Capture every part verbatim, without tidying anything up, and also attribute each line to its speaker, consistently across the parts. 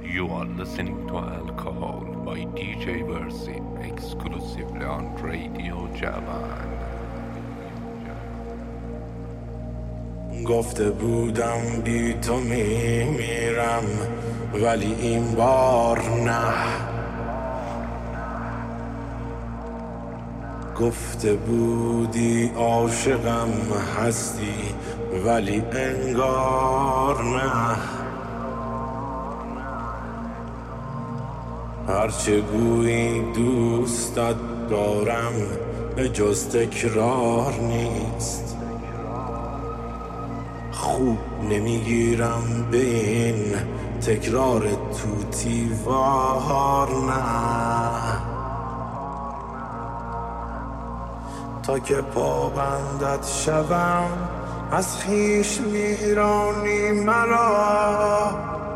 Speaker 1: You are listening to Alcohol by دی جی Versi exclusively on Radio Javan.
Speaker 2: گفته بودم بی تو میمیرم ولی این بار نه. گفته بودی عاشقم هستی ولی انگار نه. هرچه گویی دوستت دارم به جز تکرار نیست. خوب نمیگیرم به این تکرار توتی وار نه. تا که پابندت شوم از خویش میرانی مرا.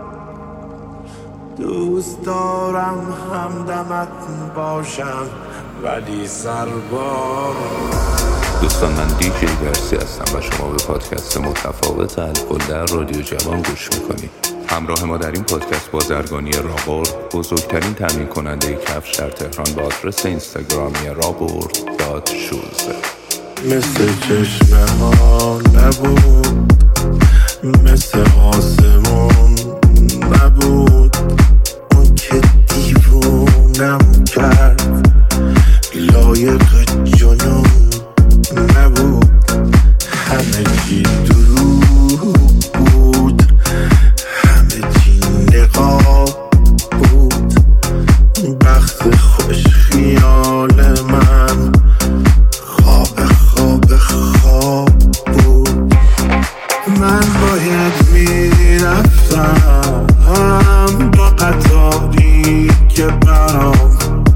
Speaker 2: دوست دارم همدمت باشم ولی سربار.
Speaker 1: دوستان، من دی جی Versi هستم و شما به پادکست متفاوت الکل در رادیو جوان گوش میکنید. همراه ما در این پادکست بازرگانی رابورد، بزرگترین تامین کننده کفش در تهران، با آدرس اینستاگرامی رابورد دات شوز.
Speaker 2: مثل چشمه ها نبود، مثل آسمون نبود، اون که دیوونم کرد لایق جنون نبود. همه چی دروغ بود، همه چی نقاب بود. بخت خوش خیال من خواب خواب خواب بود. من باید میرفتم با قطاری که برام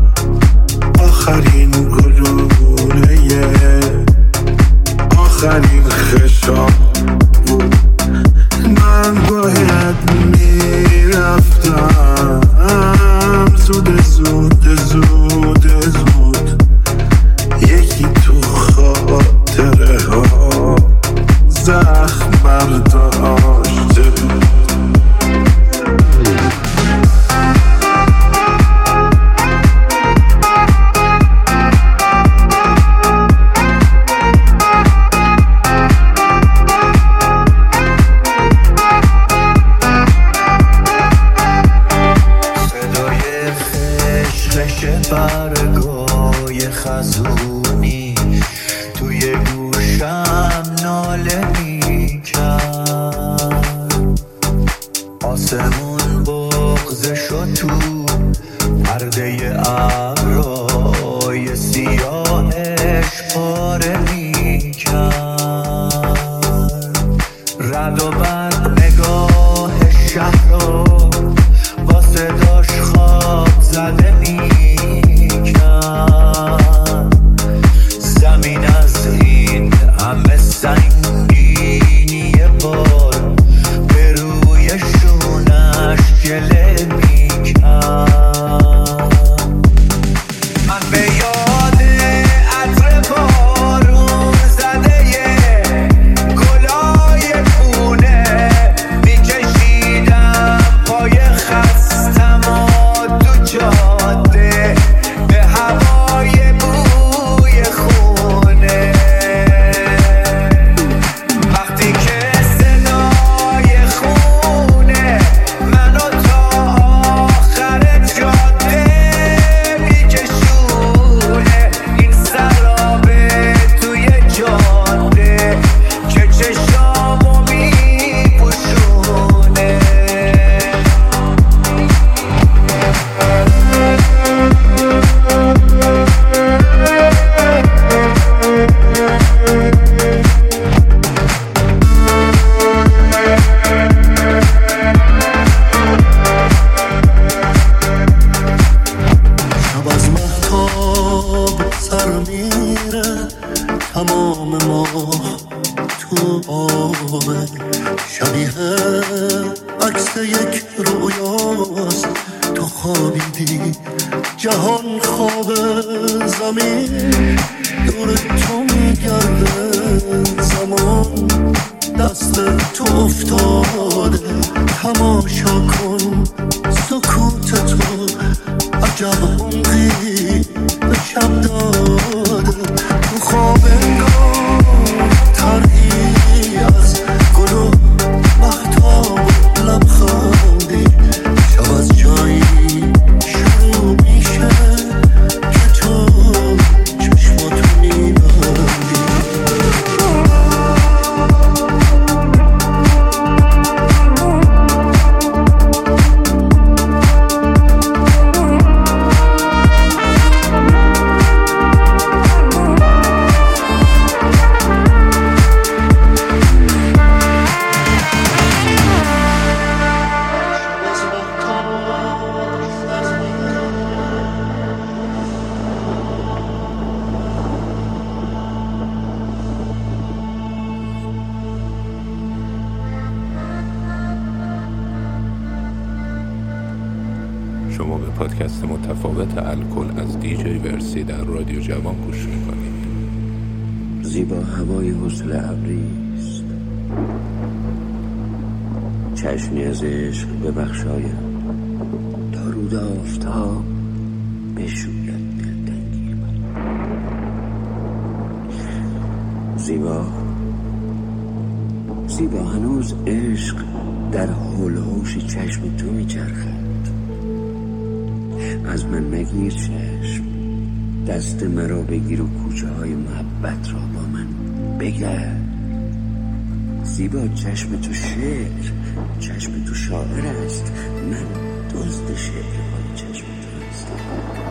Speaker 2: آخرین گلوله آخرین خشاب بود. من باید میرفتم زود زود زود زود یکی تو خاطره ها زخم برداشته بود.
Speaker 3: برگای خزونی توی گوشم ناله میکرد. آسمون بغضه شد تو پرده ابرای سیاهش پاره میکرد. رد و بند نگاه شهر رو با صداش خواب زده میکرد. زمین از این همه سنگینی بار به روی شونش گله میکرد. من به یاد عطر بارون زده گلای پونه میکشیدم پای خستم و تو جاده به هوای بوی خونه. وقتی که صدای خونه منو تا آخر جاده میکشونه، این سرابه توی جاده که چشامو میپوشونه. شب از مهتاب سر میره، تمام ماه تو آبه. شبیه عکس یک رویاست، تو خوابیدی جهان خواب، زمین دور تو میگرده، زمان دست تو افتاده. تماشا کن سکوت تو عجب عمقی به شب داده. تو خواب انگار ترهی از گل و مهتاب لبخندی. شب از جایی شروع میشه که تو چشماتو میبندی.
Speaker 1: شما به پادکست متفاوت الکل از دیجی ورسی در رادیو جوان گوش میکنید.
Speaker 4: زیبا هوای حسن ابریست، چشمی از عشق ببخشایم تا رود آفتاب بشوید دلتنگی من. زیبا زیبا هنوز عشق در حول و حوش چشم تو میچرخد. از من نگیر چشم، دست مرا بگیر و کوچه های محبت را با من بگرد. زیبا چشم تو شعر، چشم تو شاعر است، من دزد شعر های چشم تو هستم.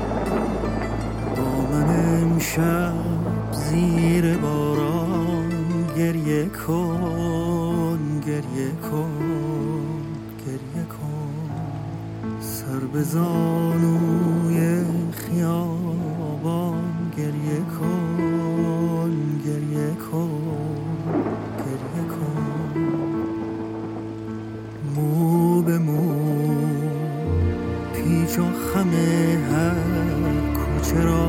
Speaker 3: با من امشب زیر باران گریه کن، گریه کن، گریه کن. سر به زانوی خیابان گریه کن، گریه کن، گریه کن. مو به مو پیچ و خم هر کوچه را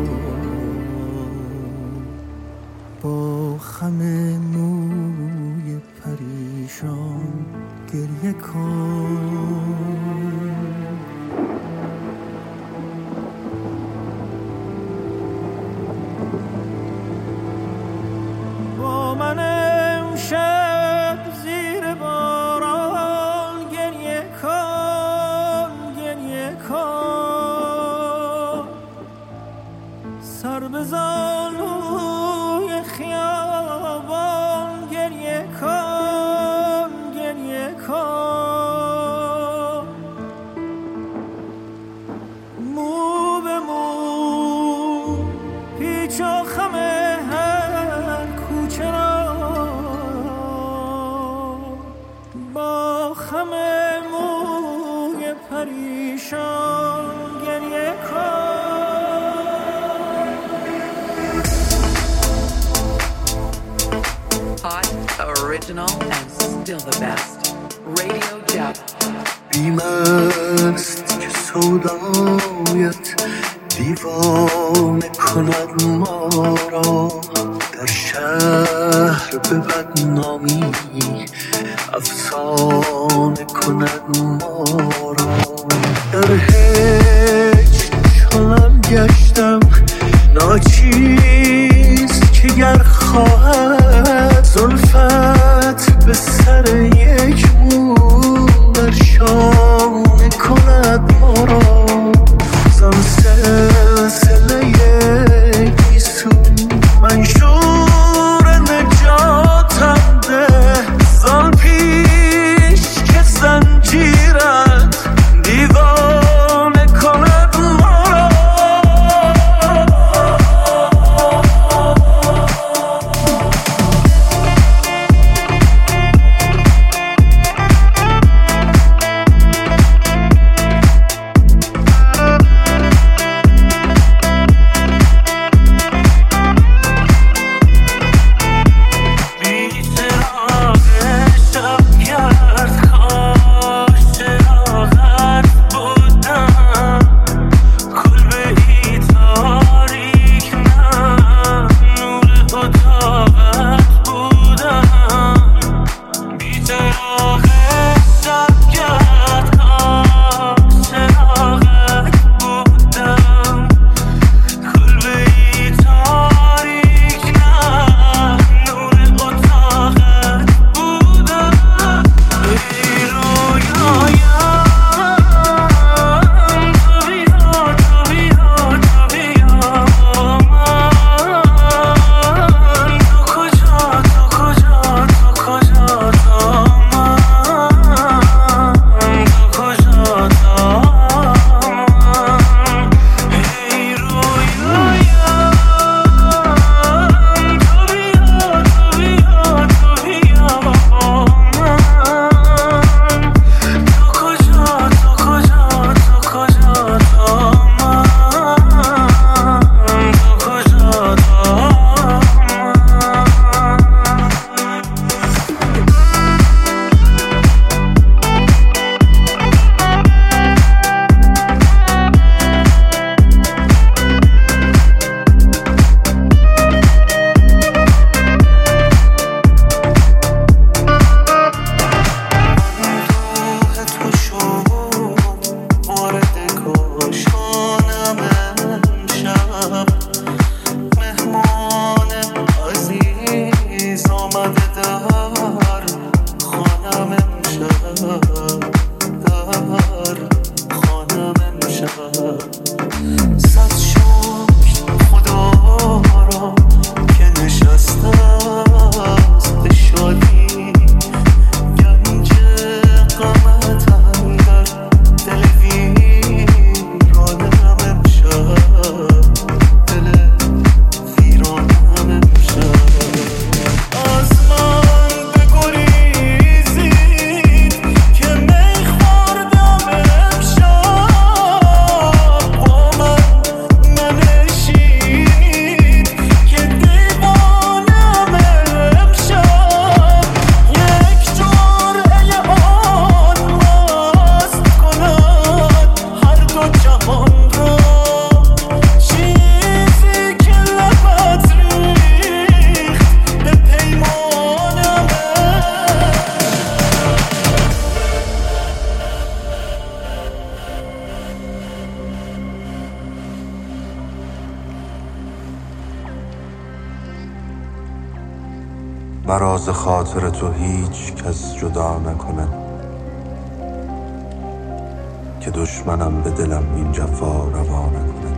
Speaker 3: با خم موی پریشان گریه کن. با من امشب زیر باران گریه کن، گریه کن. سر به زانوی خیابان گریه کن، گریه کن. مو به مو پیچ و خم هر کوچه را با خم موی پریشان گریه کن.
Speaker 5: Hot, original, and still the best. Radio Jab.
Speaker 3: بیمست که سودایت دیوانه کند ما را. در شهر به بدنامی افسانه کند ما را. در هیچ چنان گشتم ناچیز که گر خواهد زلفت به سر یک مو در شانه کند ما را. زن سلسله گیسو منشور نجاتم ده. زان پیش که زنجیر صد شکر خدا را که نشسته است شادی گنج قامت اندر دل ویرانم امشب دل ویرانم امشب از من بگریزید که می خوردم امشب با من ننشینید که دیوانم امشب یک جرعه آن مست کند هر دو جهان را چیزی که لبت ریخت به پیمانم
Speaker 6: مرا ز خاطر تو هیچ کس جدا نکند که دشمنم به دلم این جفا روا نکند.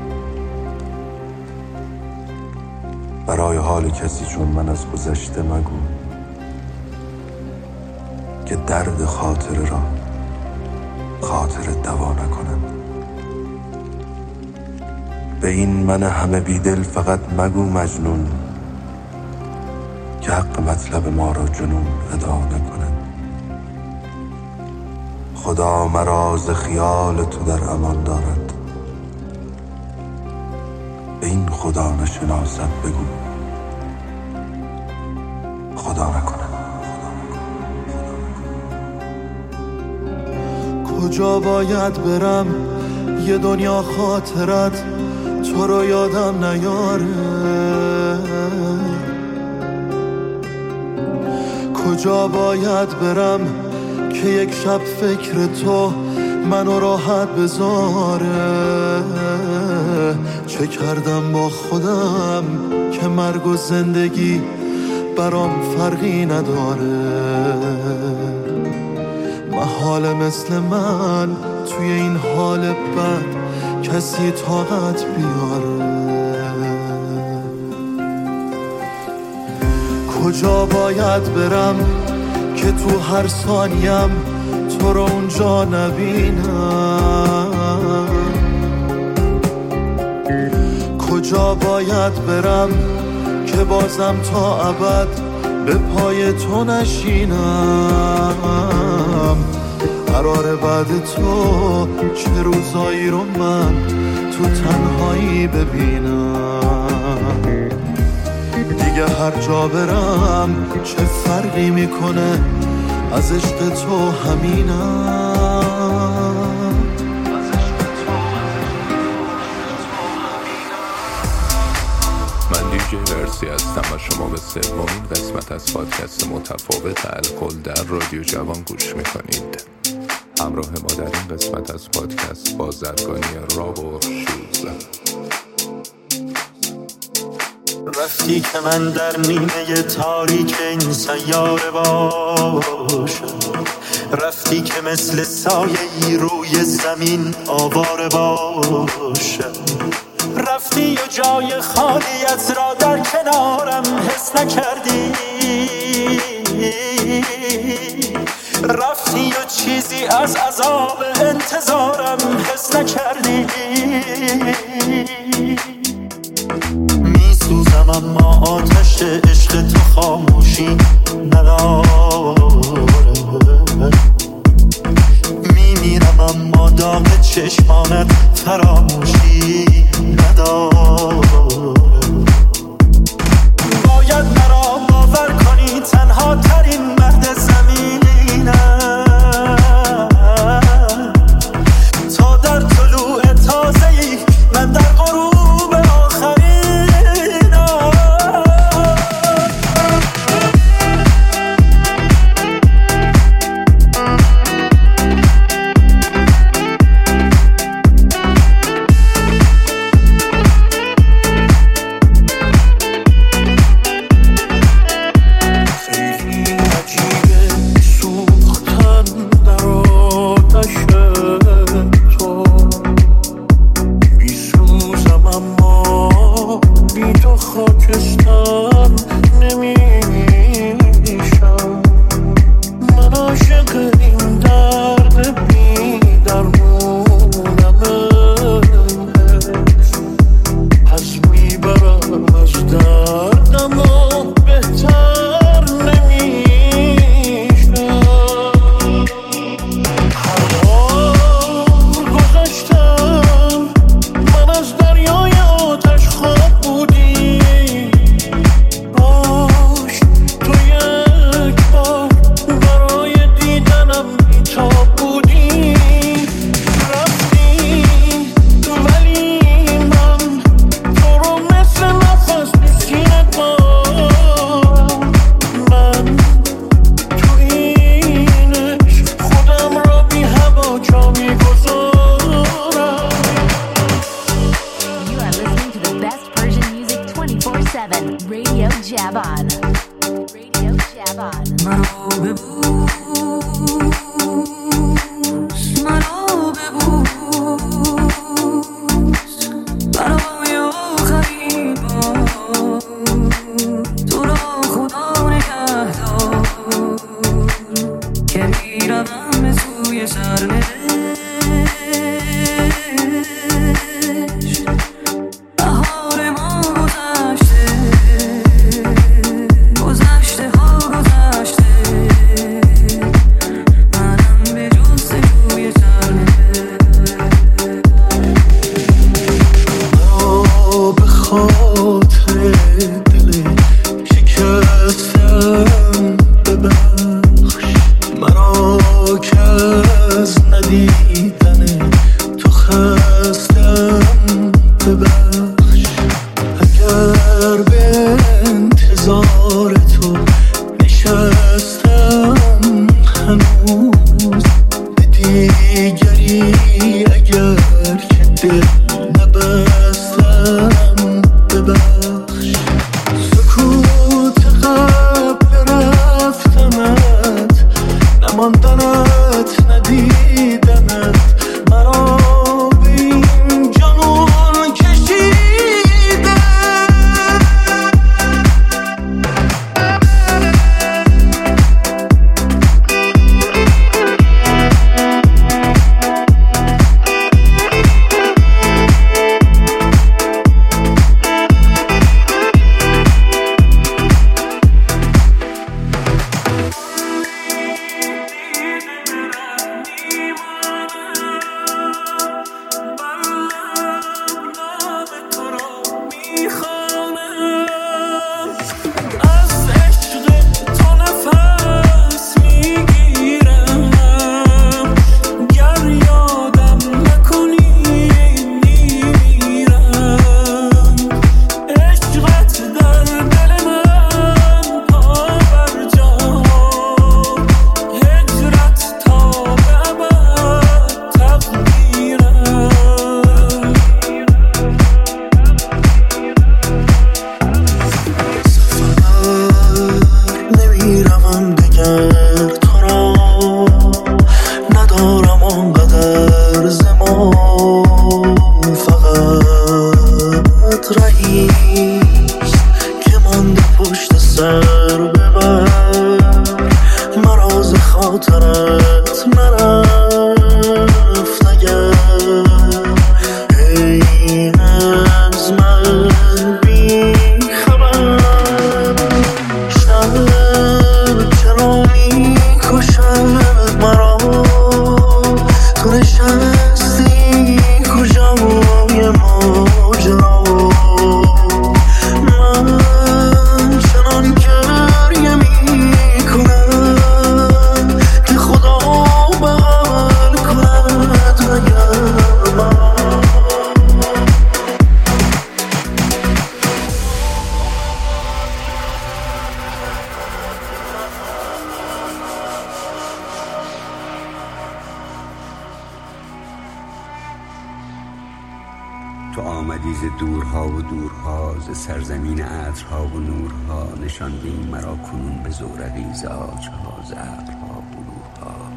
Speaker 6: برای حال کسی چون من از گذشته مگو که درد خاطر را خاطر دوا نکند. به این من همه بیدل فقط مگو مجنون که حق مطلب ما را جنون ادا نکند. خدا مرا ز خیال تو در امان دارد، به این خدا نشناسد بگو خدا نکند.
Speaker 3: کجا باید برم یه دنیا خاطرت تو رو یادم نیاره، کجا باید برم که یک شب فکر تو منو راحت بذاره. چه کردم با خودم که مرگ و زندگی برام فرقی نداره. محال مثل من توی این حال بد کسی طاقت بیاره. کجا باید برم که تو هر ثانیم تو رو اونجا نبینم، کجا باید برم که بازم تا ابد به پای تو نشینم. قراره بعد تو چه روزایی رو من تو تنهایی ببینم. دیگه هر جا برم چه فرقی میکنه، از عشق تو همینم.
Speaker 1: من دیجی ورسی هستم و شما به سومین قسمت از پادکست متفاوت الکل در رادیو جوان گوش میکنید. همراه ما در این قسمت از پادکست بازرگانی رابر شوز.
Speaker 3: رفتی که من در نیمه تاریک این سیاره باشم، رفتی که مثل سایه‌ای روی زمین آواره باشم، رفتی و جای خالیت را در کنارم حس نکردی، رفتی و چیزی از عذاب انتظارم حس نکردی. میسوزم اما آتش عشق تو خاموشی نداره، میمیرم اما داغ چشمانت فراموشی نداره. باید مرا باور کنی تنها ترین مرد زمینم، تا در طلوع تازه‌ای من در غروب آخرینم.
Speaker 4: تو آمدی ز دورها و دورها، ز سرزمین عطرها و نورها، نشاندی مرا کنون به زورقی ز عاجها، ز ابرها و بلورها.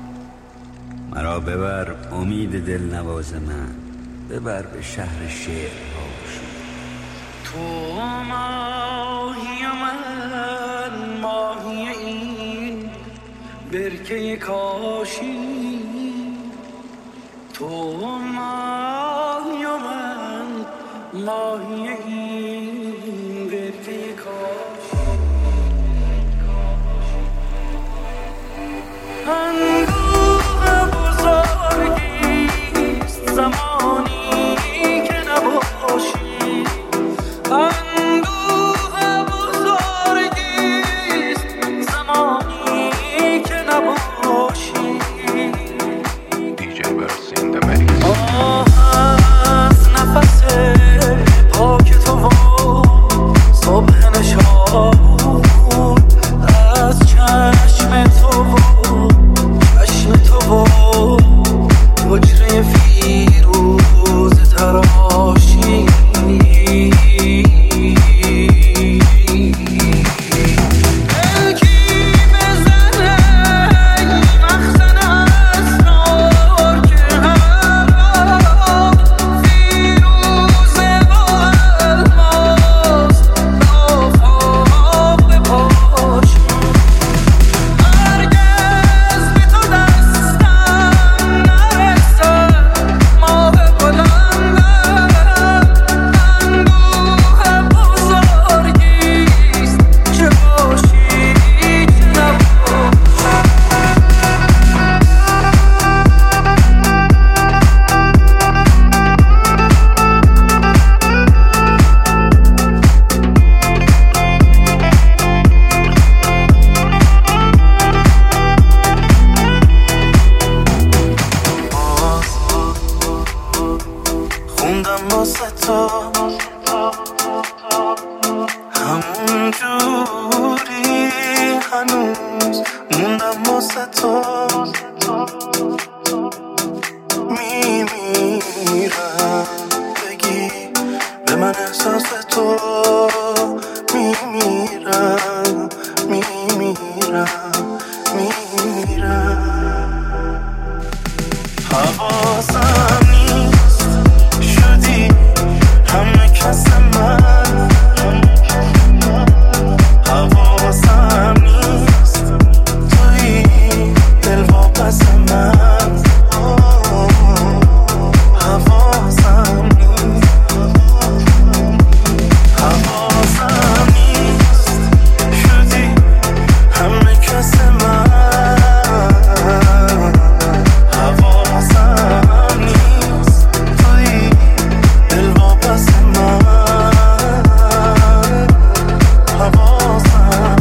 Speaker 4: مرا ببر امید دلنواز من، ببر به شهر شعرهاش.
Speaker 7: تو ماهی من، ماهی این برکه کاشی. تو ماهی من، ماهی این برکه کاشی. اندوه بزرگیست زمانی که نباشی. اندوه بزرگیست زمانی که نباشی. آه از نفس پاک تو و صبح نشان، از چشم تو و
Speaker 3: تو همون جوری هنوز موندم واسه تو میمیرم بگی به من احساس تو میمیرم میمیرم میمیرم حواسم نیست شدی همه کس من حواسم نیست توی دل واپس من حواسم نیست حواسم نیست شدی همه کس من حواسم نیست توی دل واپس من حواسم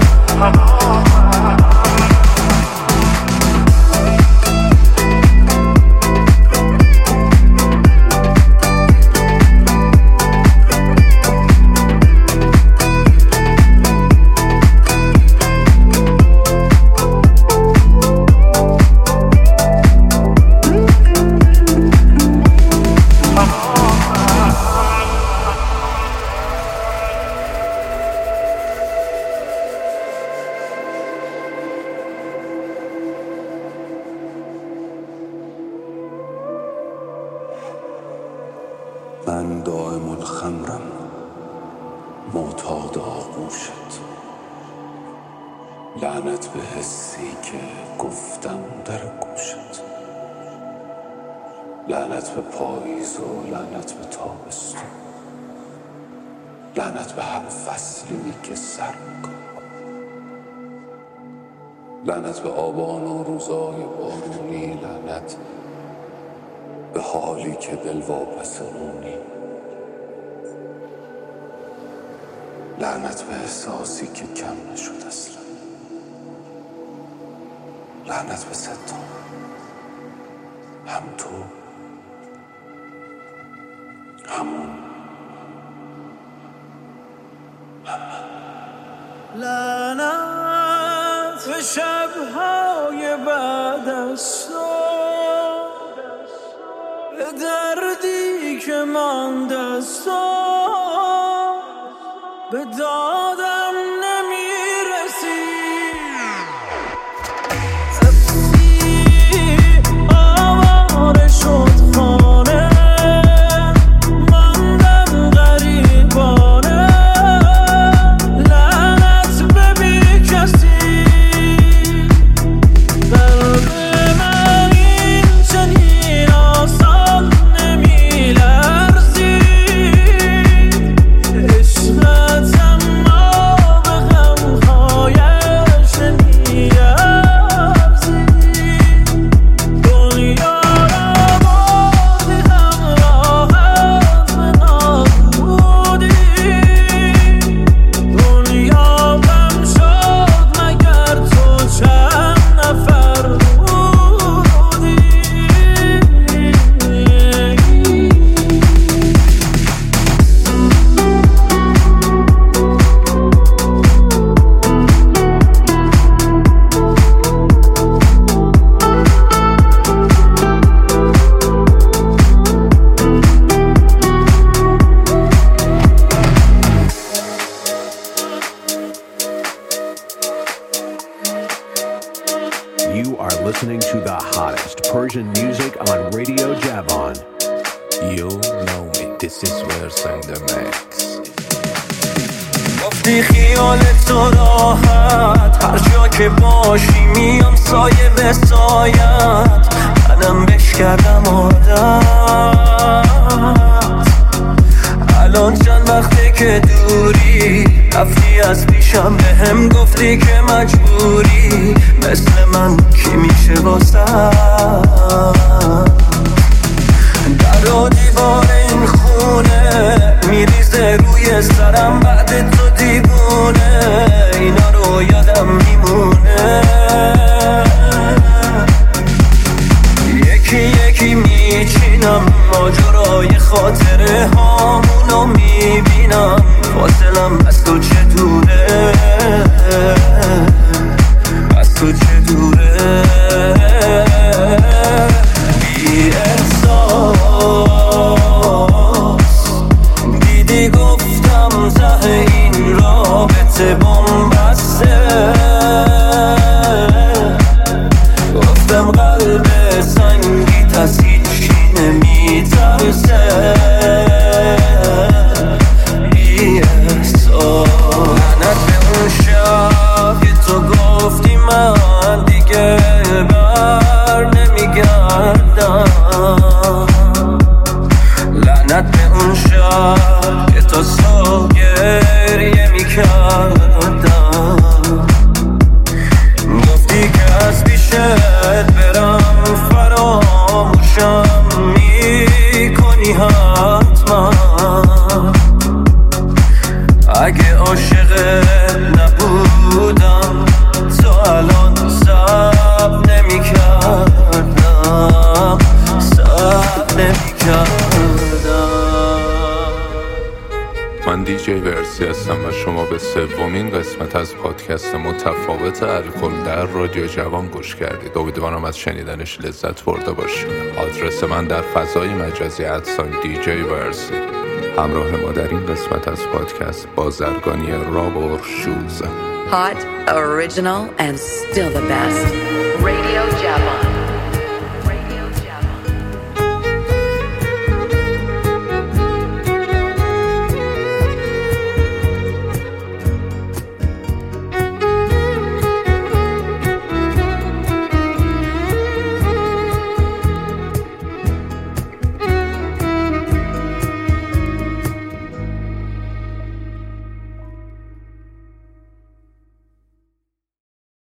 Speaker 6: من دائم الخمرم معتاد آغوشت لعنت به حسی که گفتم در گوشت لعنت به پاییز و لعنت به تابستون لعنت به هر فصلی که سر می‌کنم لعنت به آبان و روزای بارونی لعنت به حالی که دل واپس اونی لعنت به احساسی که کم نشد اصلا لعنت به ستم هم تو همون هم من
Speaker 7: لعنت به شب‌های بعد از صبح به دردی که مانده از تو به دادم نمیرسی تپسی آواره شد خانه ماندم غریبانه لعنت به بی کسی قلب من این چنین آسان نمیلرزی عشقت اما به غمهایش نمیارزی دنیا را بردی همراهت به نابودی دنیا غم شد مگر تو چند نفر بودی
Speaker 8: You are listening to the hottest Persian music on Radio Javon.
Speaker 1: You know me, this is Verse and the Max.
Speaker 7: گفتی خیالت تو راحت هر جا که باشی میام سایه به سایت منم بش کردم عادت الان چند وقته که دوری رفتی از پیشم به هم گفتی که مجبوری مثل من کی میشه واسه در و دیوار این خونه میریزه روی سرم بعد تو دیوونه اینا رو یادم میمونه یکی یکی میچینم ماجرای خاطره هامونو میبینم فاصلم از تو چه دوره از تو چه دوره بی احساس دیدی گفتم ته این رابطه بنبسته گفتم قلب سنگی از هیچی نمیترسه بی احساس لعنت به اون شب که تو گفتی من دیگه بر نمیگردم لعنت به اون شب که تو صبح گریه میکردم گفتی که از پیشت برم فراموشم میکنی حتما اگه عاشقت نبودم تو الان صبر نمیکردم صبر نمیکردم.
Speaker 1: من دیجی ورسی هستم و شما به سومین قسمت از پادکست متفاوت الکل در رادیو جوان گوش کردید. امیدوارم از شنیدنش لذت برده باشید. آدرس من در فضای مجازی ادسان دیجی ورسی. همراه ما در این قسمت از پادکست بازرگانی رابر شوز.
Speaker 5: Hot, original, and still the best. Radio Javan.